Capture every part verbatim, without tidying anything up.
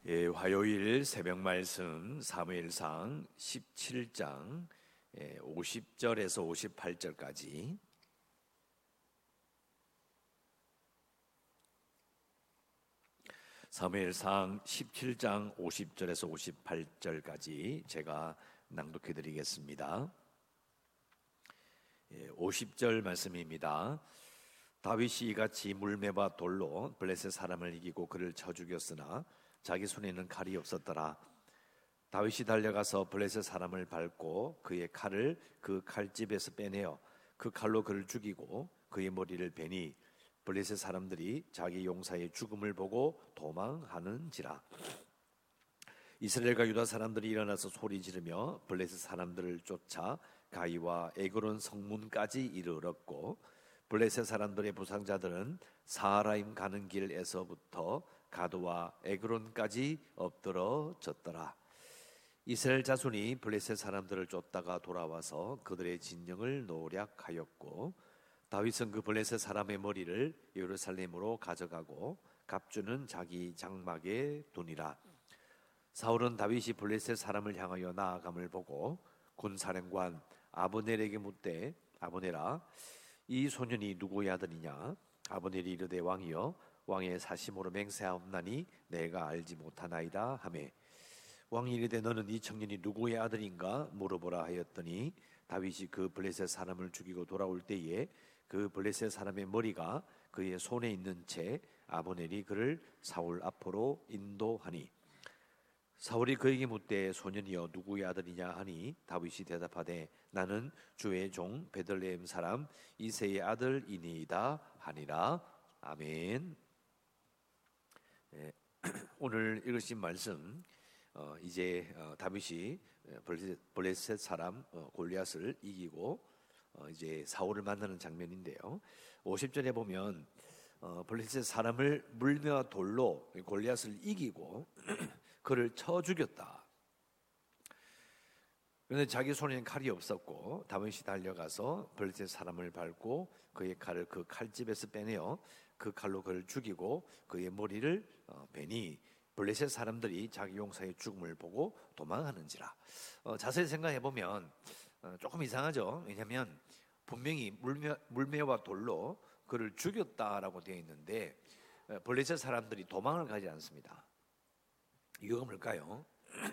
예, 화요일 새벽 말씀 사무엘상 십칠 장 예, 오십 절에서 오십팔 절까지. 사무엘상 십칠 장 오십 절에서 오십팔 절까지 제가 낭독해 드리겠습니다. 예, 오십 절 말씀입니다. 다윗이 이같이 물매와 돌로 블레셋 사람을 이기고 그를 쳐 죽였으나 자기 손에는 칼이 없었더라. 다윗이 달려가서 블레셋 사람을 밟고 그의 칼을 그 칼집에서 빼내어 그 칼로 그를 죽이고 그의 머리를 베니 블레셋 사람들이 자기 용사의 죽음을 보고 도망하는지라. 이스라엘과 유다 사람들이 일어나서 소리 지르며 블레셋 사람들을 쫓아 가이와 에그론 성문까지 이르렀고 블레셋 사람들의 부상자들은 사하라임 가는 길에서부터 가드와 에그론까지 엎드러졌더라. 이스라엘 자손이 블레셋 사람들을 쫓다가 돌아와서 그들의 진영을 노략하였고 다윗은 그 블레셋 사람의 머리를 예루살렘으로 가져가고 갑주는 자기 장막에 두니라. 사울은 다윗이 블레셋 사람을 향하여 나아감을 보고 군사령관 아브넬에게 묻되 아브넬아, 이 소년이 누구의 아들이냐? 아브넬이 이르되 왕이여 왕의 사심으로 맹세하옵나니 내가 알지 못하나이다 하매 왕이 이르되 너는 이 청년이 누구의 아들인가 물어보라 하였더니 다윗이 그 블레셋 사람을 죽이고 돌아올 때에 그 블레셋 사람의 머리가 그의 손에 있는 채 아브넬이 그를 사울 앞으로 인도하니 사울이 그에게 묻되 소년이여 누구의 아들이냐 하니 다윗이 대답하되 나는 주의 종 베들레헴 사람 이새의 아들이니이다 하니라. 아멘. 예, 오늘 읽으신 말씀 어, 이제 어, 다윗이 블레셋, 블레셋 사람 어, 골리앗을 이기고 어, 이제 사울을 만나는 장면인데요. 오십 절에 보면 어, 블레셋 사람을 물매와 돌로 골리앗을 이기고 그를 쳐 죽였다. 그런데 자기 손에는 칼이 없었고 다윗이 달려가서 블레셋 사람을 밟고 그의 칼을 그 칼집에서 빼내어 그 칼로 그를 죽이고 그의 머리를 어, 베니 블레셋 사람들이 자기 용사의 죽음을 보고 도망하는지라. 어, 자세히 생각해 보면 어, 조금 이상하죠. 왜냐하면 분명히 물매, 물매와 돌로 그를 죽였다라고 되어 있는데 어, 블레셋 사람들이 도망을 가지 않습니다. 이유가 뭘까요?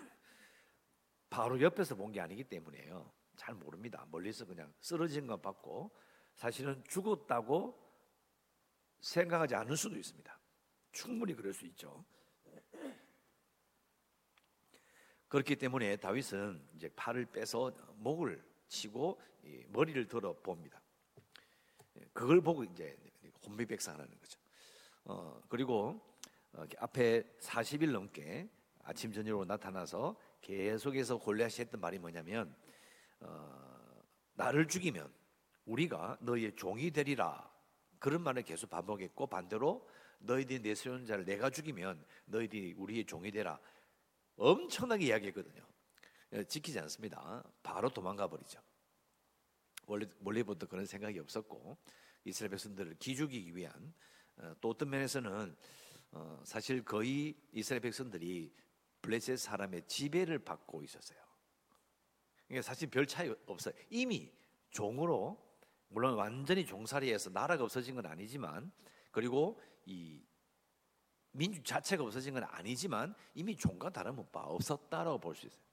바로 옆에서 본 게 아니기 때문에요. 잘 모릅니다. 멀리서 그냥 쓰러진 것 받고 사실은 죽었다고 생각하지 않을 수도 있습니다. 충분히 그럴 수 있죠. 그렇기 때문에 다윗은 이제 팔을 빼서 목을 치고 머리를 들어 봅니다. 그걸 보고 이제 혼비백산하는 거죠. 어, 그리고 앞에 사십 일 넘게 아침 저녁으로 나타나서 계속해서 골리앗이 했던 말이 뭐냐면 어, 나를 죽이면 우리가 너희의 종이 되리라. 그런 말을 계속 반복했고 반대로 너희들이 내 수용자를 내가 죽이면 너희들이 우리의 종이 되라. 엄청나게 이야기했거든요. 지키지 않습니다. 바로 도망가 버리죠. 원래, 원래부터 그런 생각이 없었고 이스라엘 백성들을 기죽이기 위한 어, 또 어떤 면에서는 어, 사실 거의 이스라엘 백성들이 블레셋 사람의 지배를 받고 있었어요. 그러니까 사실 별 차이 없어요. 이미 종으로 물론 완전히 종살이해서 나라가 없어진 건 아니지만 그리고 이 민주 자체가 없어진 건 아니지만 이미 종과 다름은 바 없었다라고 볼 수 있어요.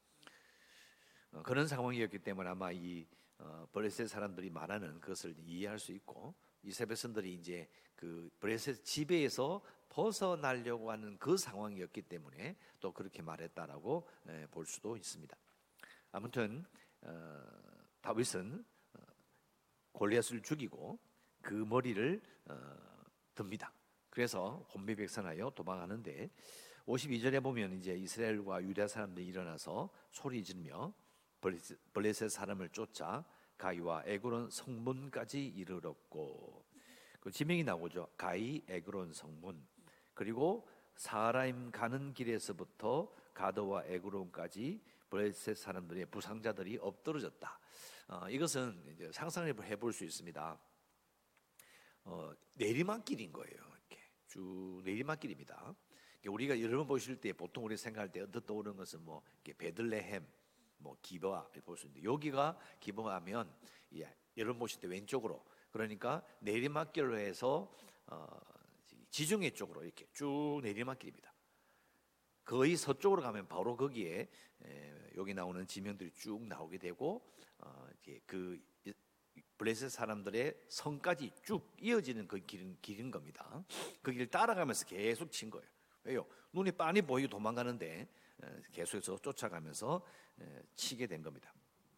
어, 그런 상황이었기 때문에 아마 이 어, 블레셋 사람들이 말하는 그것을 이해할 수 있고 이스라엘 백성들이 이제 그 블레셋 지배에서 벗어나려고 하는 그 상황이었기 때문에 또 그렇게 말했다라고 에, 볼 수도 있습니다. 아무튼 어, 다윗은 어, 골리앗을 죽이고 그 머리를 어, 듭니다. 그래서 혼비백산하여 도망하는데 오십이 절에 보면 이제 이스라엘과 유다 사람들이 일어나서 소리 지르며 블레셋, 블레셋 사람을 쫓아 가이와 에그론 성문까지 이르렀고 그 지명이 나오죠. 가이 에그론 성문 그리고 사하라임 가는 길에서부터 가드와 에그론까지 블레셋 사람들의 부상자들이 엎드러졌다. 어, 이것은 이제 상상을 해볼 수 있습니다. 어, 내리막길인 거예요. 이렇게 쭉 내리막길입니다. 우리가 여러분 보실 때 보통 우리 생각할 때 언뜻 떠오르는 것은 뭐 베들레헴, 뭐 기브아 볼 수 있는데, 여기가 기브아면 예, 여러분 보실 때 왼쪽으로, 그러니까 내리막길로 해서 어, 지중해 쪽으로 이렇게 쭉 내리막길입니다. 거의 서쪽으로 가면 바로 거기에 에, 여기 나오는 지명들이 쭉 나오게 되고, 어, 그 블레셋 사람들의 성까지 쭉 이어지는 그 길인, 길인 겁니다. 그 길 따라가면서 계속 친 거예요. 왜요? 눈이 빤히 보이고 도망가는데 계속해서 쫓아가면서 치게 된 겁니다.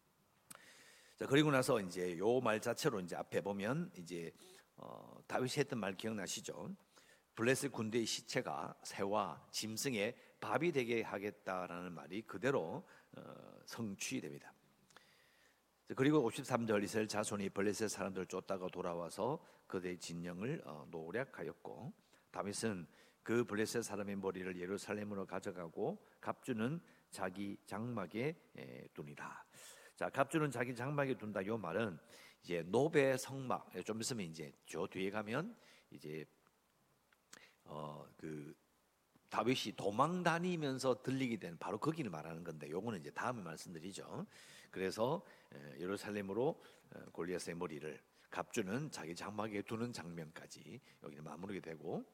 자, 그리고 나서 이제 요 말 자체로 이제 앞에 보면 이제 어, 다윗이 했던 말 기억나시죠? 블레셋 군대의 시체가 새와 짐승의 밥이 되게 하겠다라는 말이 그대로 어, 성취됩니다. 그리고 오십삼 절 이스라엘 자손이 블레셋 사람들을 쫓다가 돌아와서 그들의 진영을 어, 노략하였고, 다윗은 그 블레셋 사람의 머리를 예루살렘으로 가져가고 갑주는 자기 장막에 에, 두니라. 자, 갑주는 자기 장막에 둔다. 이 말은 이제 노베 성막, 좀 있으면 이제 저 뒤에 가면 이제 어 그 다윗이 도망 다니면서 들리게 된 바로 거기를 말하는 건데, 요거는 이제 다음에 말씀드리죠. 그래서 예루살렘으로 골리앗의 머리를 갑주는 자기 장막에 두는 장면까지 여기는 마무리게 되고,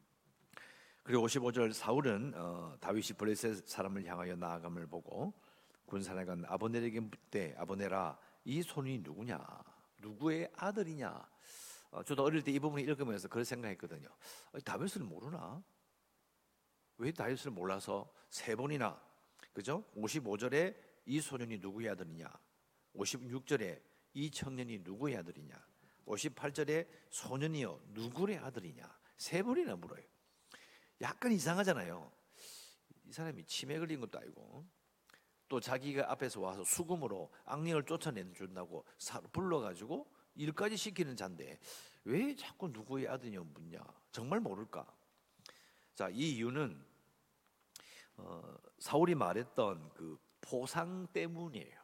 그리고 오십오 절 사울은 어, 다윗이 블레셋 사람을 향하여 나아감을 보고 군사관관 아브넬에게 묻되, 아브넬아, 이 손이 누구냐? 누구의 아들이냐? 어, 저도 어릴 때 이 부분을 읽으면서 그런 생각했거든요. 다윗을 모르나? 왜 다윗을 몰라서 세 번이나, 그죠? 오십오 절에 이 소년이 누구의 아들이냐? 오십육 절에 이 청년이 누구의 아들이냐? 오십팔 절에 소년이여 누구의 아들이냐? 세 번이나 물어요. 약간 이상하잖아요. 이 사람이 치매 걸린 것도 아니고, 또 자기가 앞에서 와서 수금으로 악령을 쫓아내준다고 불러가지고 일까지 시키는 자인데 왜 자꾸 누구의 아들이냐 묻냐? 정말 모를까? 자, 이 이유는 어, 사울이 말했던 그 포상 때문이에요.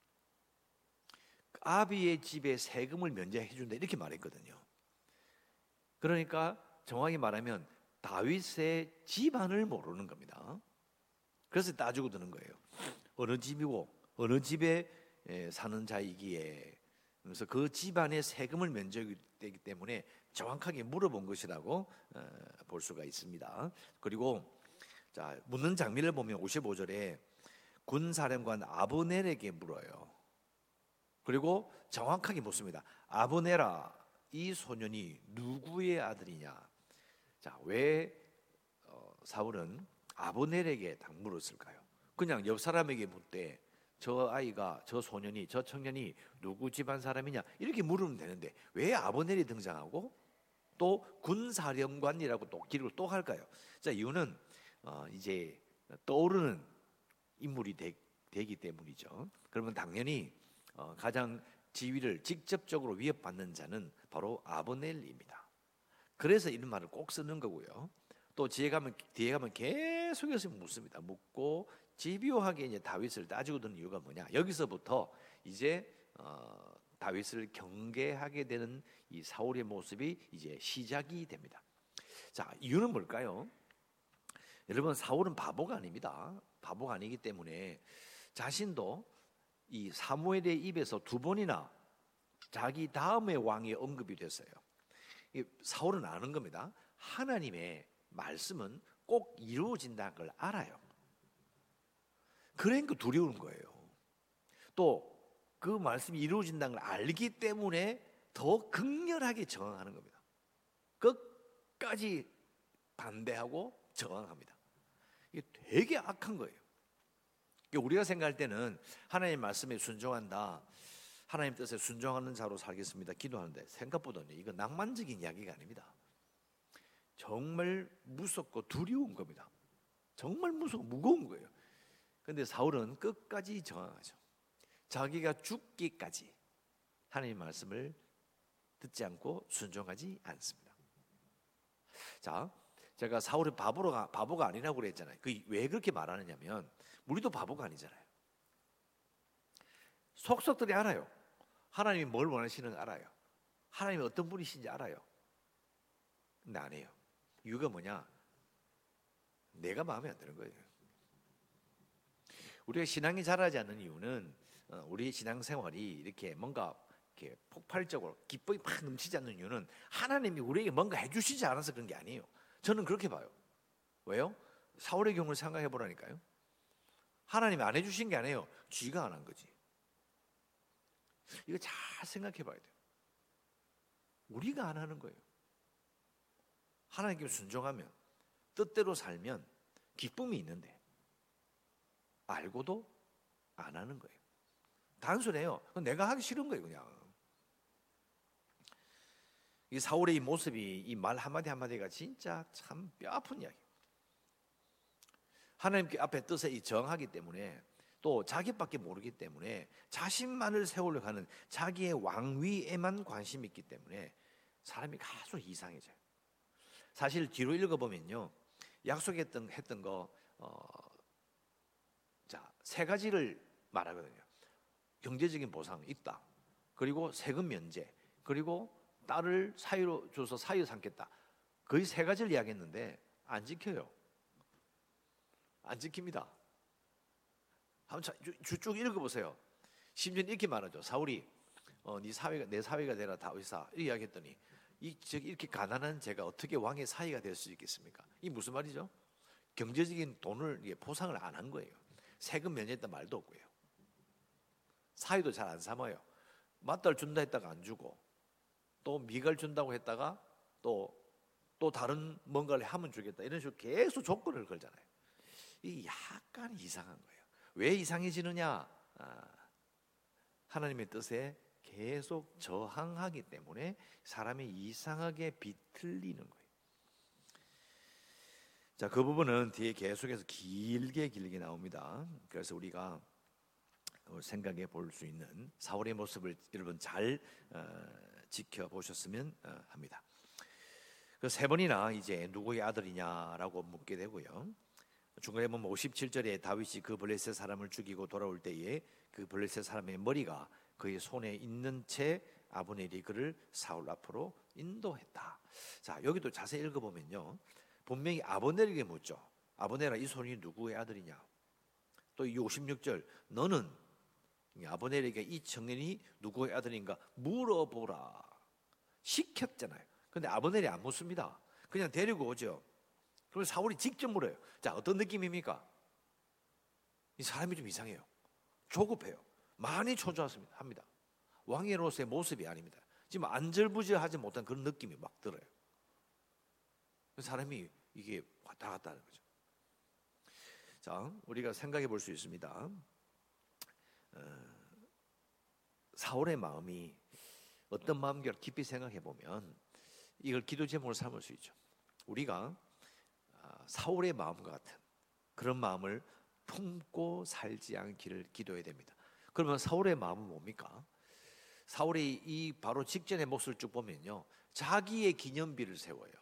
아비의 집에 세금을 면제해 준다 이렇게 말했거든요. 그러니까 정확히 말하면 다윗의 집안을 모르는 겁니다. 그래서 따지고 드는 거예요. 어느 집이고 어느 집에 사는 자이기에, 그래서 그 집안의 세금을 면제되기 때문에 정확하게 물어본 것이라고 볼 수가 있습니다. 그리고 자, 묻는 장면을 보면 오십오 절에 군사령관 아브넬에게 물어요. 그리고 정확하게 묻습니다. 아브넬아, 이 소년이 누구의 아들이냐? 자, 왜 어, 사울은 아브넬에게 딱 물었을까요? 그냥 옆 사람에게 묻되 저 아이가, 저 소년이, 저 청년이 누구 집안 사람이냐 이렇게 물으면 되는데 왜 아브넬이 등장하고 또 군사령관이라고 또 기록을 또 할까요? 자, 이유는 어, 이제 떠오르는 인물이 되, 되기 때문이죠. 그러면 당연히 어, 가장 지위를 직접적으로 위협받는 자는 바로 아브넬입니다. 그래서 이런 말을 꼭 쓰는 거고요. 또 뒤에 가면 뒤에 가면 계속해서 묻습니다. 묻고 집요하게 이제 다윗을 따지고 드는 이유가 뭐냐? 여기서부터 이제 어, 다윗을 경계하게 되는 이 사울의 모습이 이제 시작이 됩니다. 자, 이유는 뭘까요? 여러분, 사울은 바보가 아닙니다. 바보가 아니기 때문에 자신도 이 사무엘의 입에서 두 번이나 자기 다음의 왕이 언급이 됐어요. 사울은 아는 겁니다. 하나님의 말씀은 꼭 이루어진다는 걸 알아요. 그러니까 두려운 거예요. 또 그 말씀이 이루어진다는 걸 알기 때문에 더 극렬하게 저항하는 겁니다. 끝까지 반대하고 저항합니다. 이게 되게 악한 거예요. 우리가 생각할 때는 하나님 말씀에 순종한다, 하나님 뜻에 순종하는 자로 살겠습니다 기도하는데, 생각보다는 이거 낭만적인 이야기가 아닙니다. 정말 무섭고 두려운 겁니다. 정말 무섭고 무거운 거예요. 그런데 사울은 끝까지 저항하죠. 자기가 죽기까지 하나님 말씀을 듣지 않고 순종하지 않습니다. 자, 제가 사울이 바보가, 바보가 아니라고 그랬잖아요. 그 왜 그렇게 말하느냐면 우리도 바보가 아니잖아요. 속속들이 알아요. 하나님이 뭘 원하시는지 알아요. 하나님이 어떤 분이신지 알아요. 근데 안 해요. 이유가 뭐냐? 내가 마음에 안 드는 거예요. 우리가 신앙이 자라지 않는 이유는 우리 신앙생활이 이렇게 뭔가 이렇게 폭발적으로 기쁨이 막 넘치지 않는 이유는 하나님이 우리에게 뭔가 해주시지 않아서 그런 게 아니에요. 저는 그렇게 봐요. 왜요? 사울의 경우를 생각해 보라니까요. 하나님이 안 해주신 게 아니에요. 쥐가 안 한 거지. 이거 잘 생각해 봐야 돼요. 우리가 안 하는 거예요. 하나님께 순종하면, 뜻대로 살면 기쁨이 있는데 알고도 안 하는 거예요. 단순해요. 내가 하기 싫은 거예요, 그냥. 이 사울의 이 모습이, 이 말 한마디 한마디가 진짜 참 뼈아픈 이야기. 하나님께 앞에 뜻에 정하기 때문에, 또 자기밖에 모르기 때문에 자신만을 세우려고 하는 자기의 왕위에만 관심이 있기 때문에 사람이 아주 이상해져요. 사실 뒤로 읽어보면요, 약속했던 했던 거 어, 자, 세 가지를 말하거든요. 경제적인 보상 있다. 그리고 세금 면제. 그리고 딸을 사유로 줘서 사유 삼겠다. 거의 세 가지를 이야기했는데 안 지켜요. 안 지킵니다. 한번 쭉 읽어보세요. 심지어 이렇게 말하죠. 사울이 어, 네 사위가 내 사위가 되라 다윗아 이렇게 이야기했더니 이 저기 이렇게 가난한 제가 어떻게 왕의 사위가 될 수 있겠습니까? 이 무슨 말이죠? 경제적인 돈을 보상을 안 한 거예요. 세금 면제했단 말도 없고요. 사위도 잘 안 삼아요. 맞달 준다 했다가 안 주고, 또 미갈 준다고 했다가 또, 또 다른 뭔가를 하면 주겠다 이런 식으로 계속 조건을 걸잖아요. 이 약간 이상한 거예요. 왜 이상해지느냐? 아, 하나님의 뜻에 계속 저항하기 때문에 사람이 이상하게 비틀리는 거예요. 자, 그 부분은 뒤에 계속해서 길게 길게 나옵니다. 그래서 우리가 생각해 볼 수 있는 사울의 모습을 여러분 잘 지켜보셨으면 합니다. 그 세 번이나 이제 누구의 아들이냐라고 묻게 되고요. 중간에 보면 오십칠 절에 다윗이 그 블레셋 사람을 죽이고 돌아올 때에 그 블레셋 사람의 머리가 그의 손에 있는 채 아브넬이 그를 사울 앞으로 인도했다. 자, 여기도 자세히 읽어보면요, 분명히 아브넬에게 묻죠. 아브넬아, 이 손이 누구의 아들이냐? 또 이 오십육 절, 너는 아브넬에게 이 청년이 누구의 아들인가 물어보라 시켰잖아요. 근데 아브넬이 안 묻습니다. 그냥 데리고 오죠. 그럼 사울이 직접 물어요. 자, 어떤 느낌입니까? 이 사람이 좀 이상해요. 조급해요. 많이 초조합니다. 합니다. 왕으로서의 모습이 아닙니다. 지금 안절부절하지 못한 그런 느낌이 막 들어요. 사람이 이게 왔다 갔다 하는 거죠. 자, 우리가 생각해 볼 수 있습니다. 어, 사울의 마음이 어떤 마음인가 깊이 생각해 보면 이걸 기도 제목으로 삼을 수 있죠. 우리가 사울의 마음과 같은 그런 마음을 품고 살지 않기를 기도해야 됩니다. 그러면 사울의 마음은 뭡니까? 사울이 이 바로 직전의 모습을 쭉 보면요, 자기의 기념비를 세워요.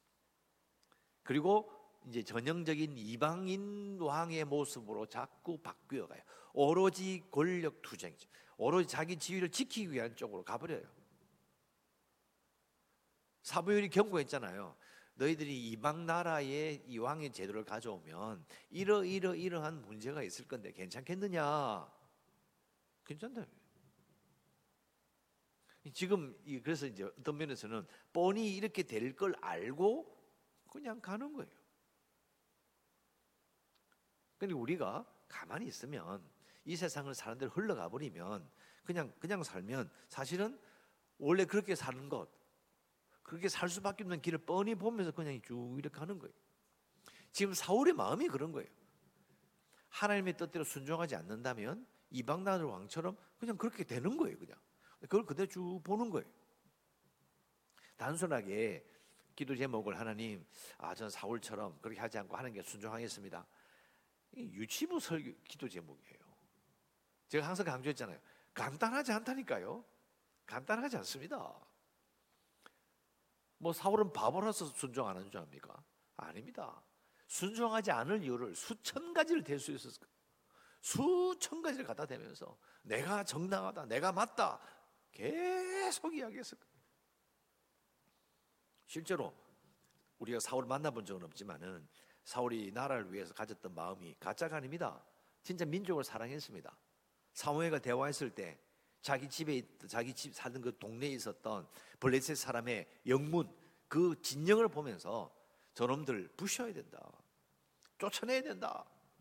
그리고 이제 전형적인 이방인 왕의 모습으로 자꾸 바뀌어가요. 오로지 권력 투쟁이죠. 오로지 자기 지위를 지키기 위한 쪽으로 가버려요. 사무엘이 경고했잖아요. 너희들이 이방 나라의 이 왕의 제도를 가져오면 이러 이러 이러한 문제가 있을 건데 괜찮겠느냐? 괜찮다. 지금 그래서 이제 어떤 면에서는 뻔히 이렇게 될 걸 알고 그냥 가는 거예요. 근데 우리가 가만히 있으면 이 세상을 사람들 흘러가 버리면 그냥 그냥 살면 사실은 원래 그렇게 사는 것, 그렇게 살 수밖에 없는 길을 뻔히 보면서 그냥 쭉 이렇게 가는 거예요. 지금 사울의 마음이 그런 거예요. 하나님의 뜻대로 순종하지 않는다면 이방 나라 왕처럼 그냥 그렇게 되는 거예요. 그냥 그걸 그대로 쭉 보는 거예요. 단순하게 기도 제목을 하나님, 아, 전 사울처럼 그렇게 하지 않고 하는 게 순종하겠습니다. 유치부 설교 기도 제목이에요. 제가 항상 강조했잖아요. 간단하지 않다니까요. 간단하지 않습니다. 뭐 사울은 바보라서 순종 안 하는 줄 압니까? 아닙니다. 순종하지 않을 이유를 수천 가지를 댈 수 있었을 거예요. 수천 가지를 갖다 대면서 내가 정당하다, 내가 맞다 계속 이야기했을 거예요. 실제로 우리가 사울을 만나본 적은 없지만은 사울이 나라를 위해서 가졌던 마음이 가짜가 아닙니다. 진짜 민족을 사랑했습니다. 사무엘과 대화했을 때 자기 집에 자기 집 살던 그 동네에 있었던 블레셋 사람의 영문 그 진영을 보면서 저놈들 부셔야 된다, 쫓아내야 된다.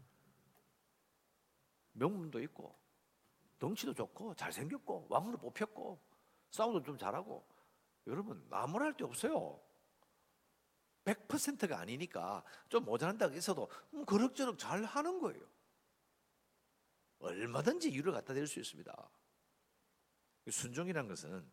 명문도 있고 덩치도 좋고 잘생겼고 왕으로 뽑혔고 싸움도 좀 잘하고, 여러분 나무랄 데 없어요. 백 퍼센트가 아니니까 좀 모자란다고 해서도 음, 그럭저럭 잘 하는 거예요. 얼마든지 이유를 갖다 댈 수 있습니다. 순종이라는 것은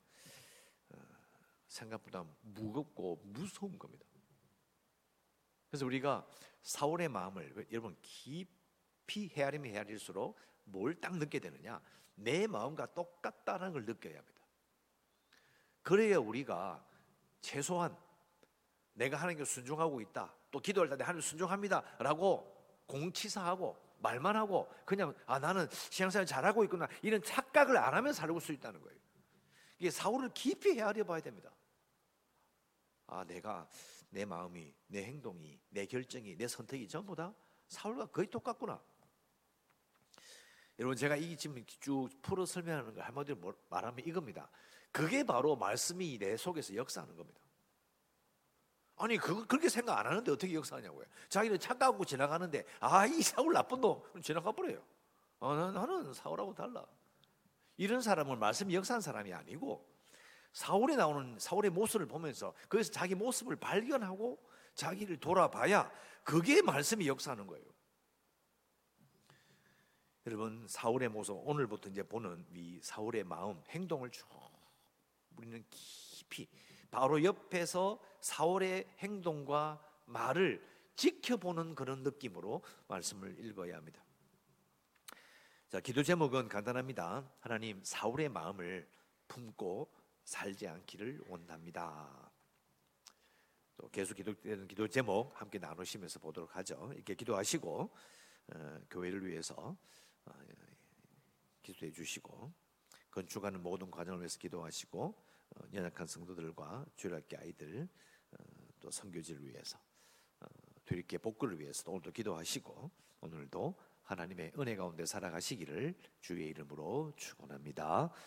생각보다 무겁고 무서운 겁니다. 그래서 우리가 사울의 마음을 여러분 깊이 헤아리면 헤아릴수록 뭘 딱 느끼게 되느냐, 내 마음과 똑같다는 걸 느껴야 합니다. 그래야 우리가 최소한 내가 하나님께 순종하고 있다, 또 기도할 때 하나님 순종합니다 라고 공치사하고 말만 하고 그냥 아 나는 신앙생활 잘하고 있구나 이런 착각을 안 하면 살고 수 있다는 거예요. 이게 사울을 깊이 헤아려 봐야 됩니다. 아 내가 내 마음이, 내 행동이, 내 결정이, 내 선택이 전부 다 사울과 거의 똑같구나. 여러분 제가 이 지금 쭉 풀어 설명하는 걸 한마디로 말하면 이겁니다. 그게 바로 말씀이 내 속에서 역사하는 겁니다. 아니 그 그렇게 생각 안 하는데 어떻게 역사하냐고요. 자기는 착각하고 지나가는데 아 이 사울 나쁜 놈 지나가 버려요. 아, 나는 사울하고 달라. 이런 사람은 말씀이 역사한 사람이 아니고 사울에 나오는 사울의 모습을 보면서 거기서 자기 모습을 발견하고 자기를 돌아봐야 그게 말씀이 역사하는 거예요. 여러분 사울의 모습 오늘부터 이제 보는 이 사울의 마음, 행동을 쭉 우리는 깊이 바로 옆에서 사울의 행동과 말을 지켜보는 그런 느낌으로 말씀을 읽어야 합니다. 자, 기도 제목은 간단합니다. 하나님, 사울의 마음을 품고 살지 않기를 원합니다. 또 계속 기도되는 기도 제목 함께 나누시면서 보도록 하죠. 이렇게 기도하시고 어, 교회를 위해서 어, 기도해 주시고 건축하는 모든 과정을 위해서 기도하시고 어, 연약한 성도들과 주일학교 아이들 어, 또 선교지를 위해서 어, 뒤늦게 복구를 위해서 오늘도 기도하시고 오늘도 하나님의 은혜 가운데 살아가시기를 주의 이름으로 축원합니다.